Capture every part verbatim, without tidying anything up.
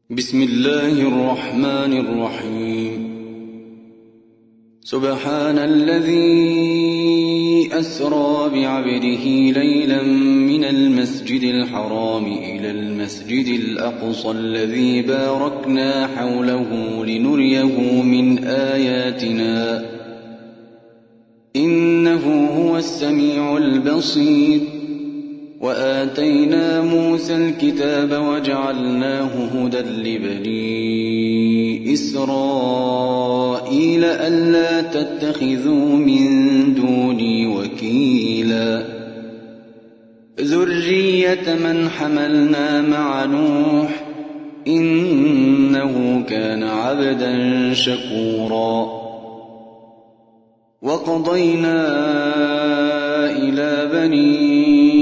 بسم الله الرحمن الرحيم. سبحان الذي أسرى بعبده ليلا من المسجد الحرام إلى المسجد الأقصى الذي باركنا حوله لنريه من آياتنا إنه هو السميع البصير. وآتينا موسى الكتاب وجعلناه هدى لبني إسرائيل ألا تتخذوا من دوني وكيلا ذرية من حملنا مع نوح إنه كان عبدا شكورا. وقضينا إلى بني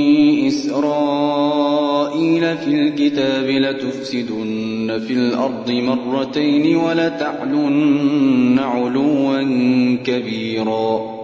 إسرائيل في الكتاب لتفسدن في الأرض مرتين ولتعلن علوا كبيرا.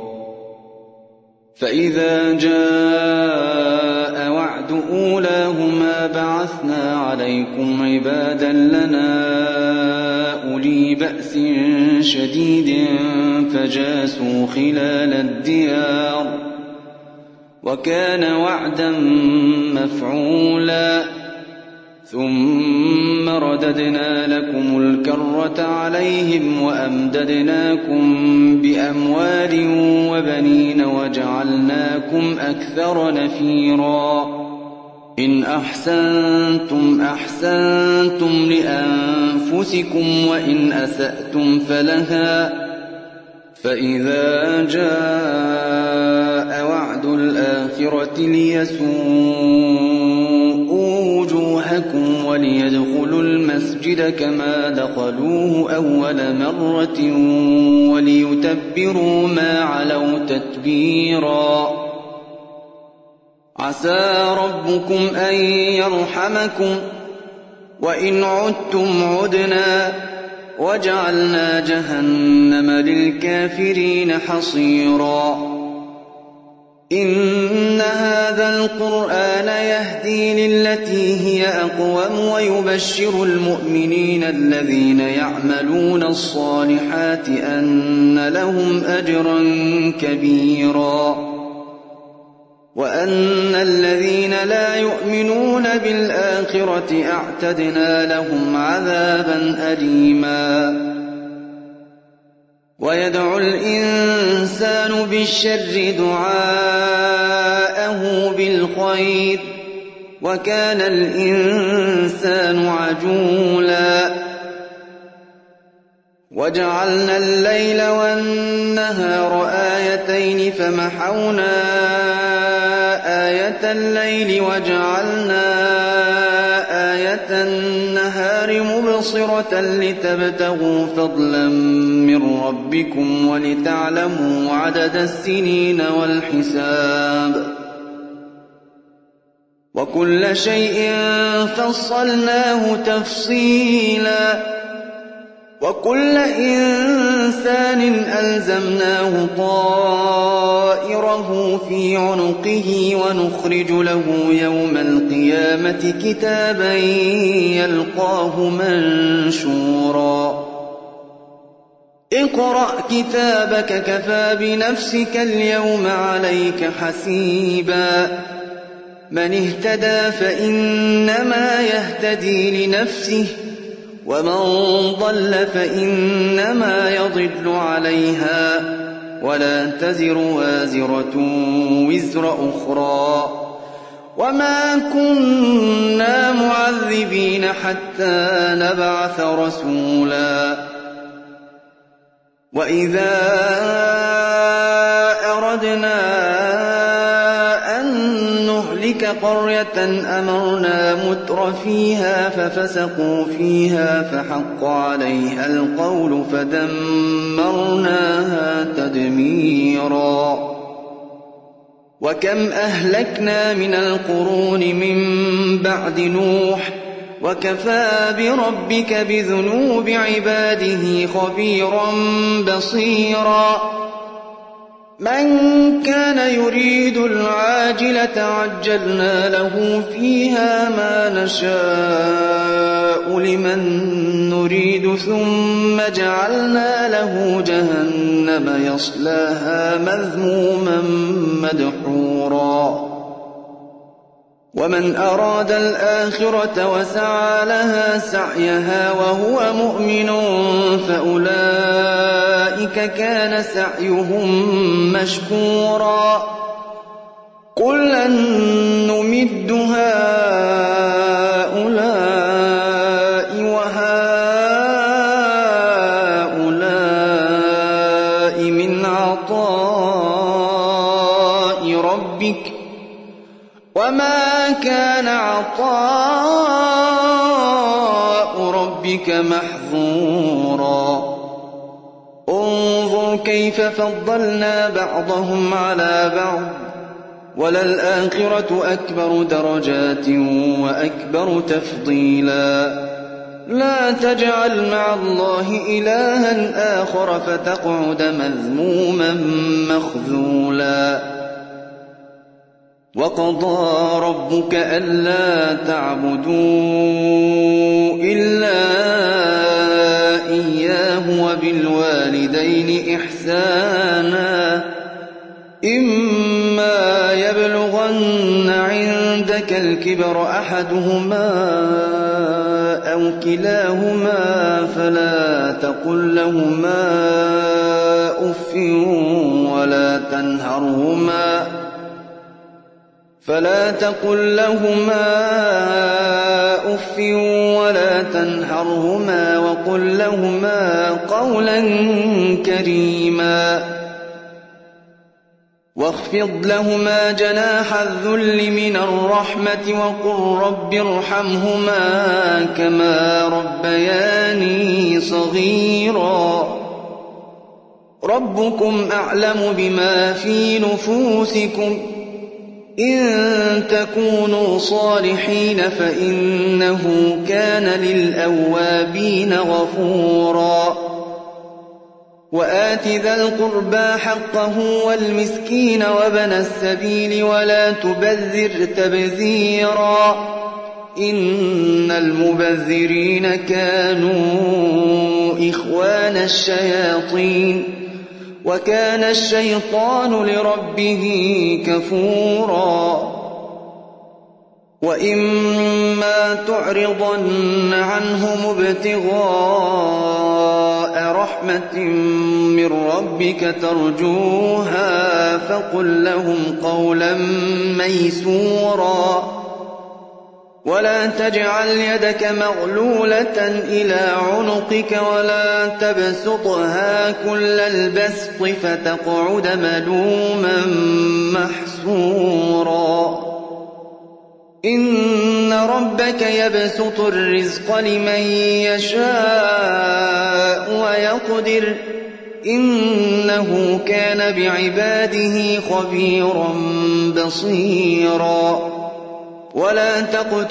فإذا جاء وعد أولاهما بعثنا عليكم عبادا لنا أولي بأس شديد فجاسوا خلال الديار وكان وعدا مفعولا. ثم رددنا لكم الكرة عليهم وأمددناكم بأموال وبنين وجعلناكم أكثر نفيرا. إن أحسنتم أحسنتم لأنفسكم وإن أسأتم فلها. فإذا جاء وعد الآخرة ليسوءوا وجوهكم وليدخلوا المسجد كما دخلوه أول مرة وليتبروا ما علوا تتبيرا. عسى ربكم أن يرحمكم وإن عدتم عدنا وجعلنا جهنم للكافرين حصيرا. إن هذا القرآن يهدي للتي هي أقوم ويبشر المؤمنين الذين يعملون الصالحات أن لهم أجرا كبيرا وأن الذين لا يؤمنون بالآخرة أعتدنا لهم عذابا أليما. ويدعو الإنسان بالشر دعاءه بالخير وكان الإنسان عجولا. وجعلنا الليل والنهار آيتين فمحونا آية الليل وجعلنا آية النهار مبصرة لتبتغوا فضلا من ربكم ولتعلموا عدد السنين والحساب. وكل شيء فصلناه تفصيلا. وكل إنسان ألزمناه طائره في عنقه ونخرج له يوم القيامة كتابا يلقاه منشورا. اقرأ كتابك كفى بنفسك اليوم عليك حسيبا. من اهتدى فإنما يهتدي لنفسه ومن ضل فإنما يضل عليها ولا تزر وازرة وزر أخرى وما كنا معذبين حتى نبعث رسولا. وإذا أردنا تلك قرية أمرنا متر فيها ففسقوا فيها فحق عليها القول فدمرناها تدميرا. وكم أهلكنا من القرون من بعد نوح وكفى بربك بذنوب عباده خبيرا بصيرا. من كان يريد العاجلة عجلنا له فيها ما نشاء لمن نريد ثم جعلنا له جهنم يصلاها مذموما مدحورا ومن أراد الآخرة وسعى لها سعيها وهو مؤمن فأولئك كان سعيهم مشكورا كلا نمد هؤلاء وهؤلاء من عطاء ربك وما كان عطاء ربك محظورا انظر كيف فضلنا بعضهم على بعض وللآخرة أكبر درجات وأكبر تفضيلا لا تجعل مع الله إلها آخر فتقعد مذموما مخذولا وقضى ربك ألا تعبدوا إلا إياه وبالوالدين إحسانا إما يبلغن عندك الكبر أحدهما أو كلاهما فلا تقل لهما أف ولا تنهرهما فلا تقل لهما أف ولا تنهرهما وقل لهما قولا كريما واخفض لهما جناح الذل من الرحمة وقل رب ارحمهما كما ربياني صغيرا ربكم أعلم بما في نفوسكم إن تكونوا صالحين فإنه كان للأوابين غفورا وآت ذا القربى حقه والمسكين وابن السبيل ولا تبذر تبذيرا إن المبذرين كانوا إخوان الشياطين وكان الشيطان لربه كفورا وإما تعرضن عنهم ابتغاء رحمة من ربك ترجوها فقل لهم قولا ميسورا ولا تجعل يدك مغلولة إلى عنقك ولا تبسطها كل البسط فتقعد ملوما محسورا إن ربك يبسط الرزق لمن يشاء ويقدر إنه كان بعباده خبيرا بصيرا ولا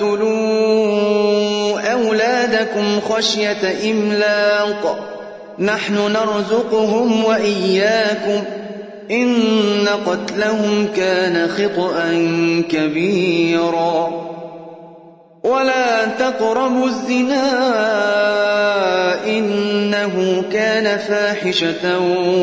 تقتلوا أولادكم خشية إملاق نحن نرزقهم وإياكم إن قتلهم كان خطأ كبيرا ولا تقربوا الزنا إنه كان فاحشة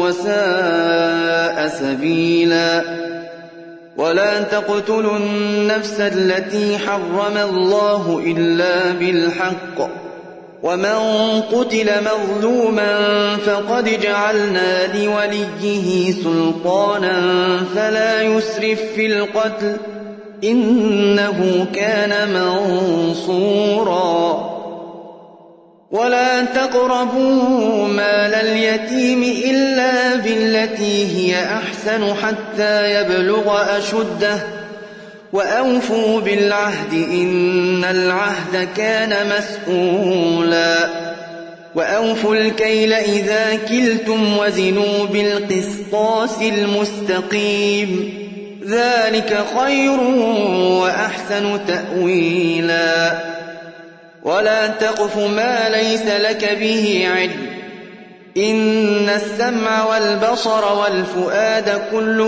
وساء سبيلا ولا تقتلوا النفس التي حرم الله إلا بالحق ومن قتل مظلوما فقد جعلنا لوليه سلطانا فلا يسرف في القتل إنه كان منصورا ولا تقربوا مال اليتيم إلا بالتي هي أحسن حتى يبلغ أشده وأوفوا بالعهد إن العهد كان مسؤولا وأوفوا الكيل إذا كلتم وزنوا بالقسطاس المستقيم ذلك خير وأحسن تأويلا ولا تقف ما ليس لك به علم إن السمع والبصر والفؤاد كل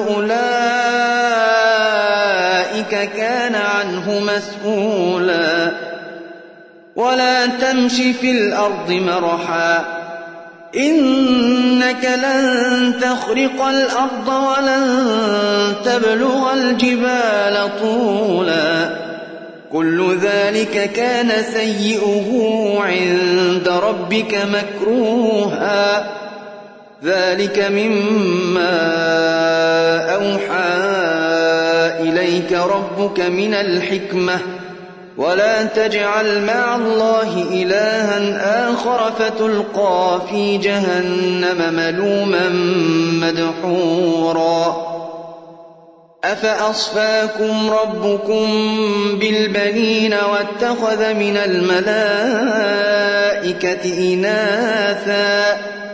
أولئك كان عنه مسؤولا ولا تمش في الأرض مرحا إنك لن تخرق الأرض ولن تبلغ الجبال طولا كل ذلك كان سيئه عند ربك مكروها ذلك مما أوحى إليك ربك من الحكمة ولا تجعل مع الله إلها آخر فتلقى في جهنم ملوما مدحورا أفأصفاكم ربكم بالبنين واتخذ من الملائكة إناثا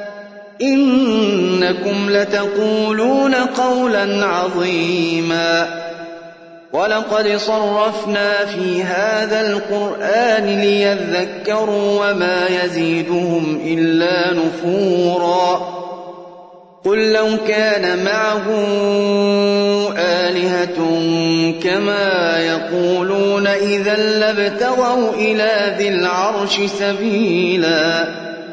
إنكم لتقولون قولا عظيما ولقد صرفنا في هذا القرآن ليذكروا وما يزيدهم إلا نفورا قل لو كان معه آلهة كما يقولون إذا لابتغوا إلى ذي العرش سبيلا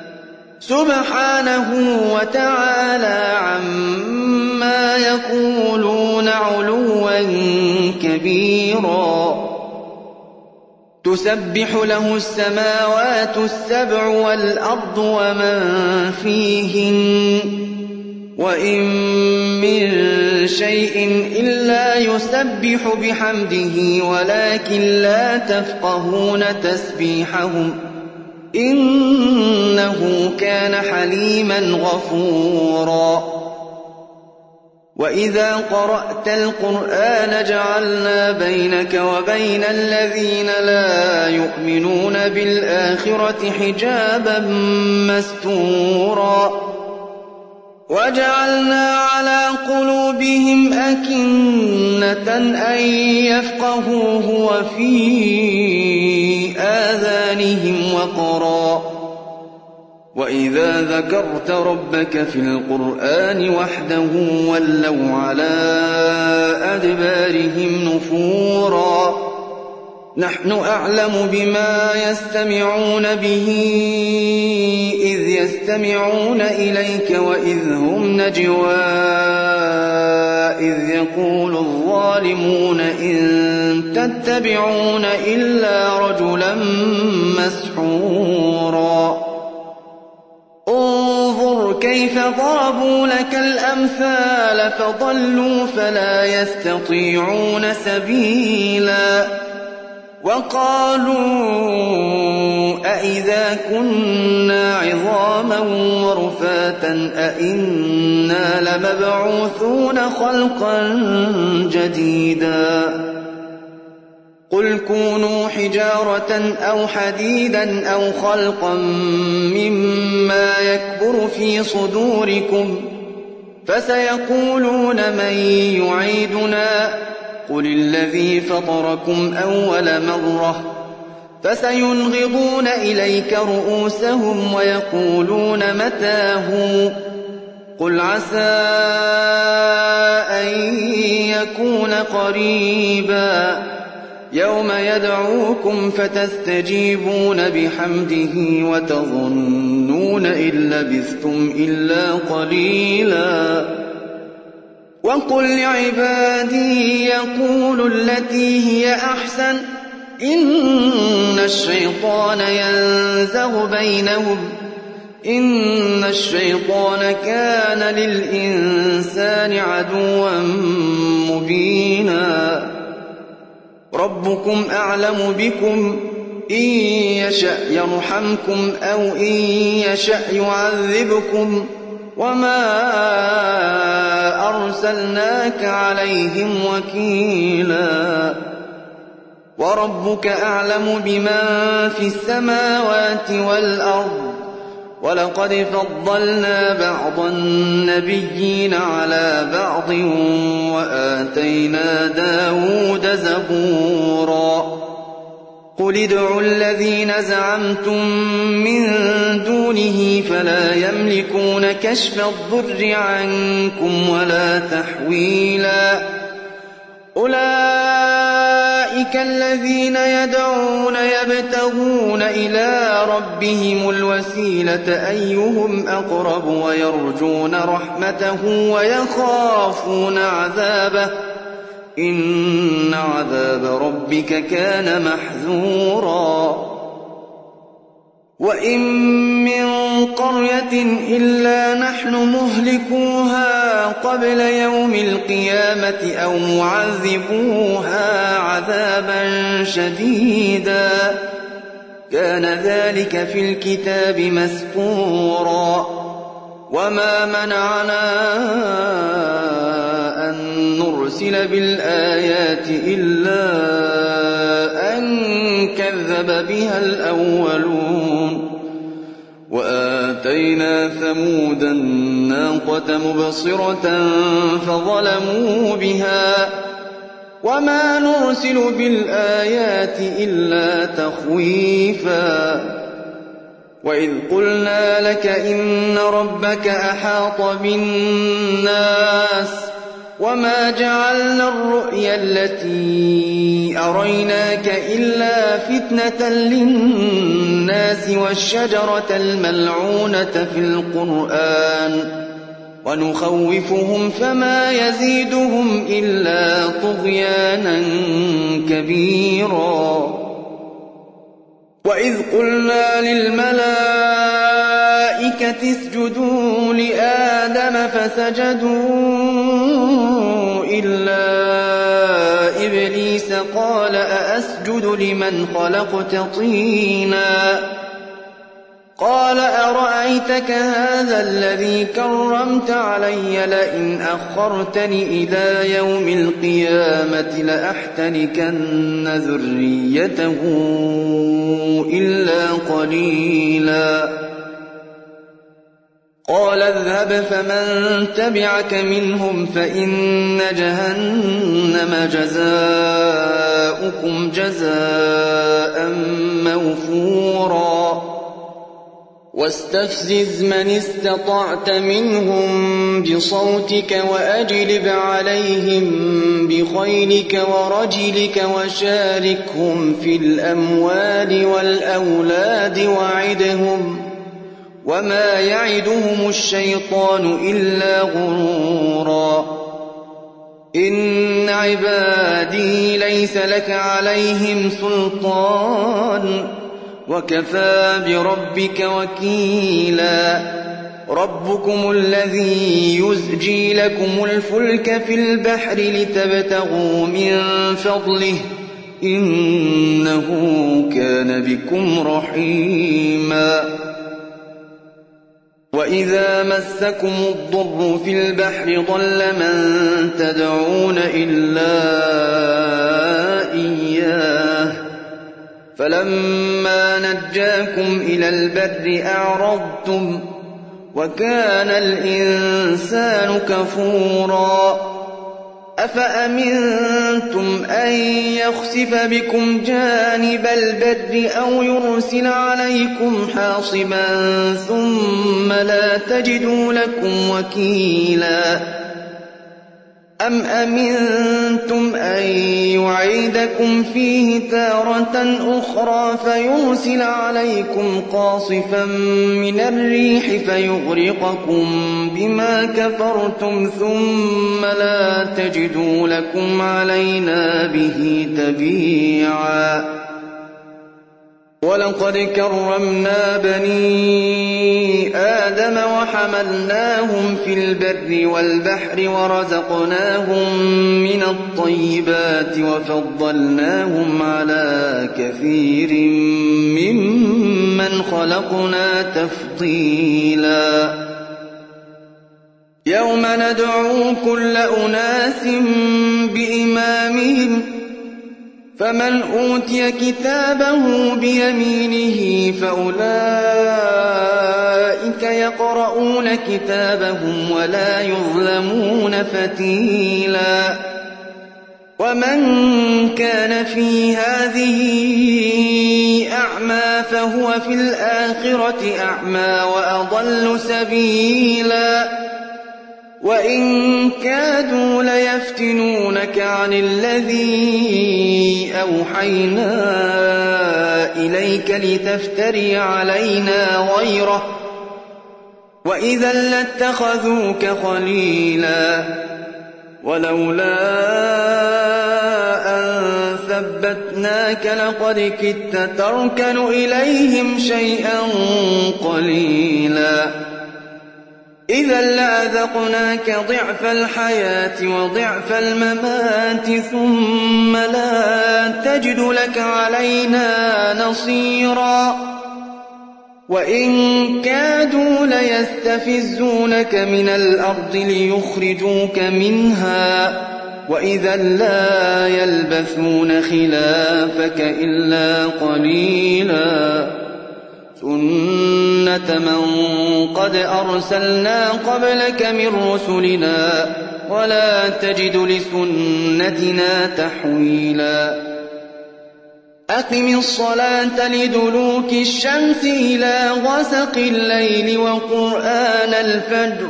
سبحانه وتعالى عما يقولون علوا كبيرا تسبح له السماوات السبع والأرض ومن فيهن وإن من شيء إلا يسبح بحمده ولكن لا تفقهون تسبيحهم إنه كان حليما غفورا وإذا قرأت القرآن جعلنا بينك وبين الذين لا يؤمنون بالآخرة حجابا مستورا وجعلنا على قلوبهم أكنة أن يفقهوه وفي آذانهم وقرا وإذا ذكرت ربك في القرآن وحده ولوا على أدبارهم نفورا نحن أعلم بما يستمعون به إذ يستمعون إليك وإذ هم نجوى إذ يقول الظالمون إن تتبعون إلا رجلا مسحورا انظر كيف ضربوا لك الأمثال فضلوا فلا يستطيعون سبيلا وقالوا أئذا كنا عظاما ورفاتا أئنا لمبعوثون خلقا جديدا قل كونوا حجارة أو حديدا أو خلقا مما يكبر في صدوركم فسيقولون من يعيدنا قل الذي فطركم أول مرة فسينغضون إليك رؤوسهم ويقولون متى هو قل عسى أن يكون قريبا يوم يدعوكم فتستجيبون بحمده وتظنون إن لبثتم إلا قليلا وقل لعبادي يقولوا التي هي أحسن إن الشيطان ينزغ بينهم إن الشيطان كان للإنسان عدوا مبينا ربكم أعلم بكم إن يشأ يرحمكم أو إن يشأ يعذبكم وما أرسلناك عليهم وكيلا وربك أعلم بمن في السماوات والأرض ولقد فضلنا بعض النبيين على بعض وآتينا داود زبورا قل ادعوا الذين زعمتم من دونه فلا يملكون كشف الضر عنكم ولا تحويلا أولئك أولئك الذين يدعون يبتغون إلى ربهم الوسيلة أيهم أقرب ويرجون رحمته ويخافون عذابه إن عذاب ربك كان محذورا وإن من قرية إلا نحن مهلكوها قبل يوم القيامة أو معذبوها عذابا شديدا كان ذلك في الكتاب مسطورا وما منعنا أن نرسل بالآيات إلا أن كذب بها الأولون وآتينا ثمود الناقة مبصرة فظلموا بها وما نرسل بالآيات إلا تخويفا وإذ قلنا لك إن ربك أحاط بالناس وما جعلنا الرؤيا التي أريناك إلا فتنة للناس والشجرة الملعونة في القرآن ونخوفهم فما يزيدهم إلا طغيانا كبيرا وإذ قلنا للملائكة اسجدوا لآدم فسجدوا إلا إبليس قال أأسجد لمن خلقت طينا قال أرأيتك هذا الذي كرمت علي لئن أخرتني إلى يوم القيامة لأحتنكن ذريته إلا قليلا قال اذهب فمن تبعك منهم فإن جهنم جزاؤكم جزاء موفورا واستفزز من استطعت منهم بصوتك وأجلب عليهم بخيلك ورجلك وشاركهم في الأموال والأولاد وعدهم وما يعدهم الشيطان إلا غرورا إن عبادي ليس لك عليهم سلطان وكفى بربك وكيلا ربكم الذي يزجي لكم الفلك في البحر لتبتغوا من فضله إنه كان بكم رحيما وإذا مسكم الضر في البحر ضل من تدعون إلا إياه فلما نجاكم إلى البر أعرضتم وكان الإنسان كفورا أفأمنتم أن يخسف بكم جانب البر أو يرسل عليكم حاصبا ثم لا تجدوا لكم وكيلا أم أمنتم أن يعيدكم فيه تارة أخرى فيرسل عليكم قاصفا من الريح فيغرقكم بما كفرتم ثم لا تجدوا لكم علينا به تبيعا ولقد كرمنا بني آدم وحملناهم في البر والبحر ورزقناهم من الطيبات وفضلناهم على كثير ممن خلقنا تفضيلا يوم ندعو كل أناس بإمامهم فمن أوتي كتابه بيمينه فأولئك يقرؤون كتابهم ولا يظلمون فتيلا ومن كان في هذه أعمى فهو في الآخرة أعمى وأضل سبيلا وإن كادوا ليفتنونك عن الذي أوحينا إليك لتفتري علينا غيره وإذا لاتخذوك خليلا ولولا أن ثبتناك لقد كدت تركن إليهم شيئا قليلا إذا لأذقناك ضعف الحياة وضعف الممات ثم لا تجد لك علينا نصيرا وإن كادوا ليستفزونك من الأرض ليخرجوك منها وإذا لا يلبثون خلافك إلا قليلا سنة من قد أرسلنا قبلك من رسلنا ولا تجد لسنتنا تحويلا أقم الصلاة لدلوك الشمس إلى غسق الليل وقرآن الفجر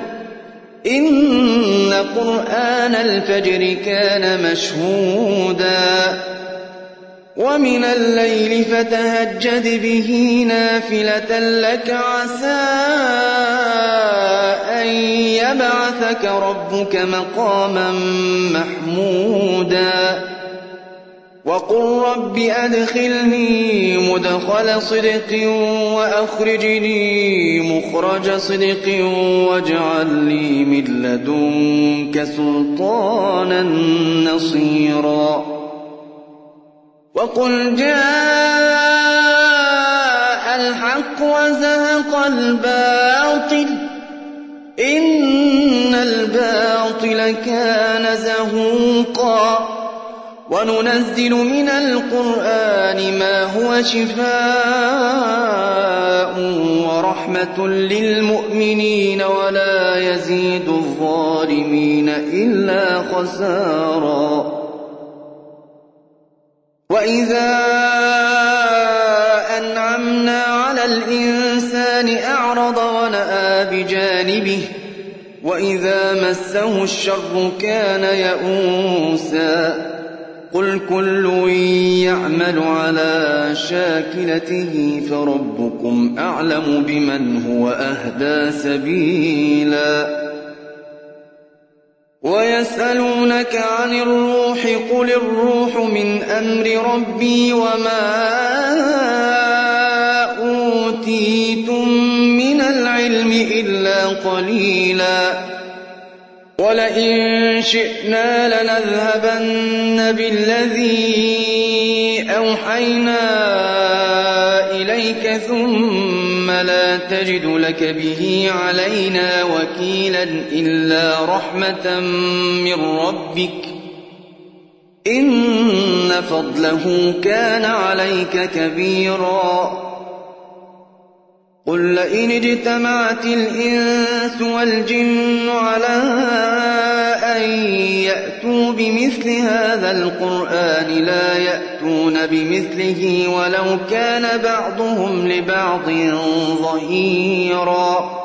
إن قرآن الفجر كان مشهودا ومن الليل فتهجد به نافلة لك عسى أن يبعثك ربك مقاما محمودا وقل رب أدخلني مدخل صدق وأخرجني مخرج صدق واجعل لي من لدنك سلطانا نصيرا وقل جاء الحق وزهق الباطل إن الباطل كان زهوقا وننزل من القرآن ما هو شفاء ورحمة للمؤمنين ولا يزيد الظالمين إلا خسارا وإذا أنعمنا على الإنسان أعرض ونأى بجانبه وإذا مسه الشر كان يئوسا قل كل يعمل على شاكلته فربكم أعلم بمن هو أهدى سبيلا ويسألونك عن الروح قل الروح من أمر ربي وما أوتيتم من العلم إلا قليلا ولئن شئنا لنذهبن بالذي أوحينا إليك ثم لا تجد لك به علينا وكيلا إلا رحمة من ربك إن فضله كان عليك كبيرا قل لئن اجتمعت الإنس والجن على أن يأتوا بمثل هذا القرآن لا يأتون بمثله ولو كان بعضهم لبعض ظهيرا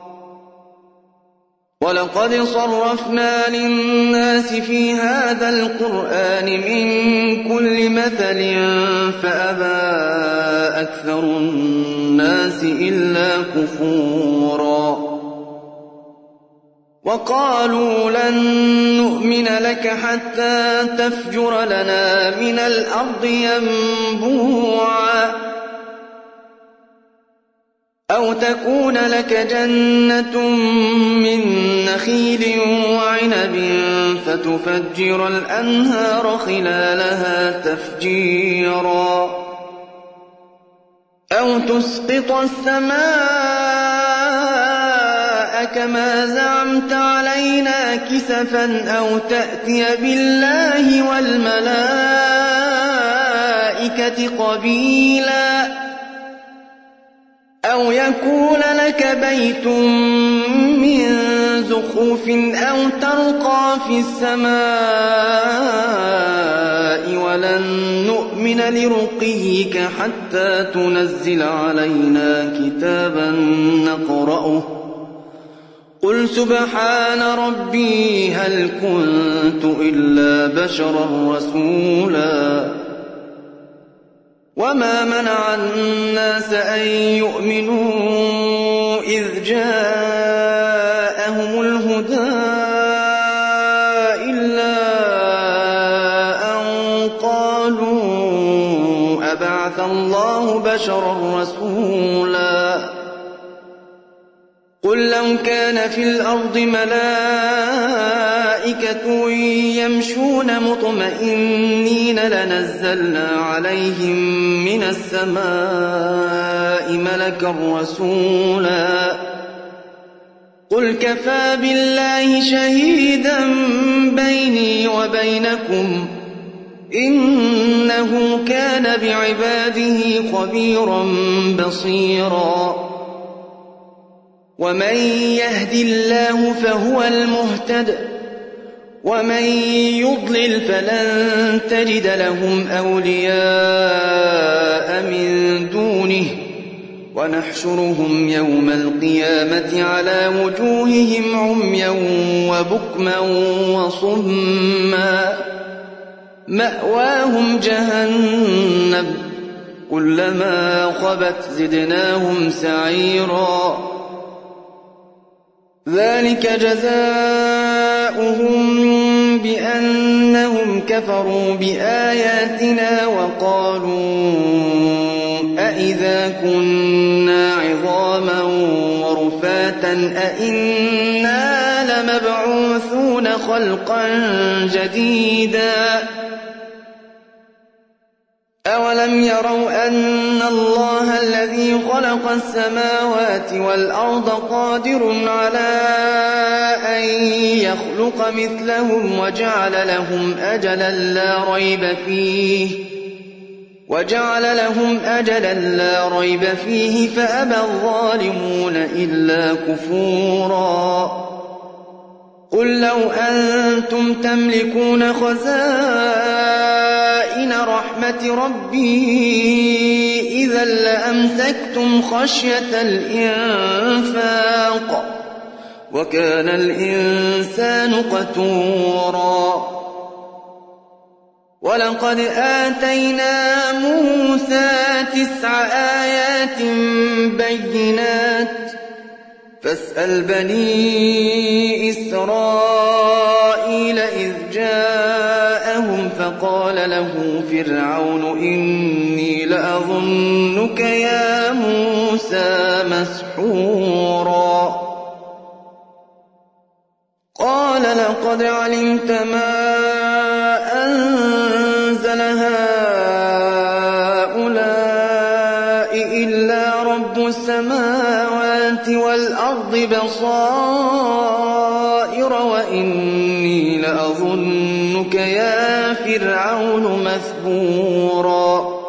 ولقد صرفنا للناس في هذا القرآن من كل مثل فأبى أكثر الناس إلا كفورا وقالوا لن نؤمن لك حتى تفجر لنا من الأرض ينبوعا أو تكون لك جنة من نخيل وعنب فتفجر الأنهار خلالها تفجيرا أو تسقط السماء كما زعمت علينا كسفا أو تأتي بالله والملائكة قبيلا أو يكون لك بيت من زخرف أو ترقى في السماء ولن نؤمن لرقيك حتى تنزل علينا كتابا نقرأه قل سبحان ربي هل كنت إلا بشرا رسولا وما منع الناس أن يؤمنوا إذ جاءهم الهدى إلا أن قالوا أبعث الله بشرا رسولا قل لو كان في الأرض ملائكة يمشون مطمئنين لنزلنا عليهم من السماء ملكا رسولا قل كفى بالله شهيدا بيني وبينكم إنه كان بعباده خبيرا بصيرا ومن يهد الله فهو المهتد ومن يضلل فلن تجد لهم أولياء من دونه ونحشرهم يوم القيامة على وجوههم عميا وبكما وصما مأواهم جهنم كلما خبت زدناهم سعيرا ذلك جزاؤهم بأنهم كفروا بآياتنا وقالوا أئذا كنا عظاما ورفاتا أئنا لمبعوثون خلقا جديدا أولم يروا أن الله الذي خلق السماوات والأرض قادر على أن يخلق مثلهم وجعل لهم أجلا لا ريب فيه وجعل لهم أجلا لا ريب فيه فأبى الظالمون إلا كفورا قل لو أنتم تملكون خزائن رحمة ربي إذا لأمسكتم خشية الإنفاق وكان الإنسان قتورا ولقد آتينا موسى تسع آيات بينات فاسأل بني إسرائيل إذ جاءهم فقال له فرعون إني لأظنك يا موسى مسحورا قال لقد علمت ما أنزل هؤلاء إلا رب السماوات والأرض بصائر وإني لأظنك يا فرعون مثبورا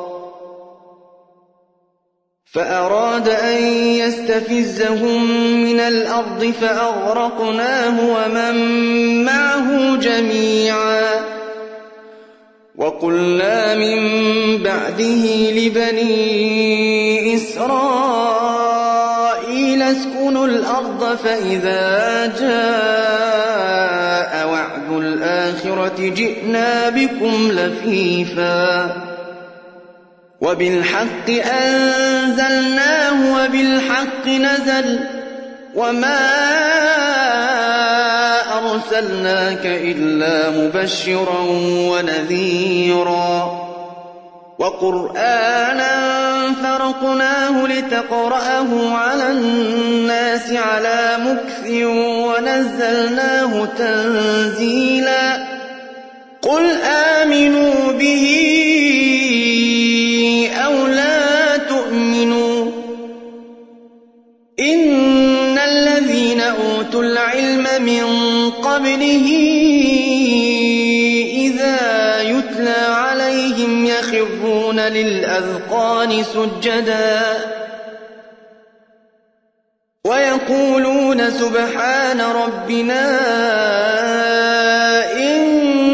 فأراد أن يستفزهم من الأرض فأغرقناه ومن معه جميعا وقلنا من بعده لبني إسرائيل اسكنوا الأرض فإذا جاء وعد الآخرة جئنا بكم لفيفا وبالحق أنزلناه وبالحق نزل وما أرسلناك إلا مبشرا ونذيرا وقرآنا فرقناه لتقرأه على الناس على مكث ونزلناه تنزيلا قل آمنوا به أو لا تؤمنوا إن الذين أوتوا العلم من قبله إذا يتلى عليهم يخرون للأذقان سجدا ويقولون سبحان ربنا إن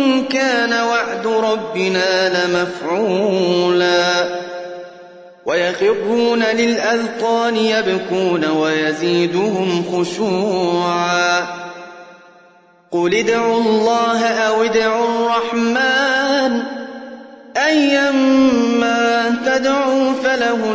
كان وعد ربنا لمفعولا ويخرون للأذقان يبكون ويزيدهم خشوعا قل ادعوا الله أو ادعوا الرحمن أيما تدعوا فله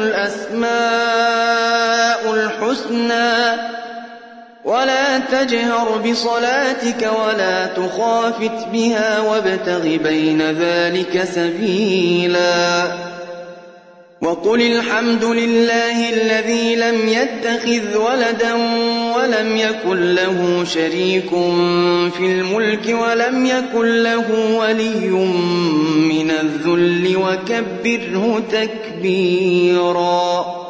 الأسماء الحسنى ولا تجهر بصلاتك ولا تخافت بها وابتغ بين ذلك سبيلا وقل الحمد لله الذي لم يتخذ ولدا ولم يكن له شريك في الملك ولم يكن له ولي من الذل وكبره تكبيرا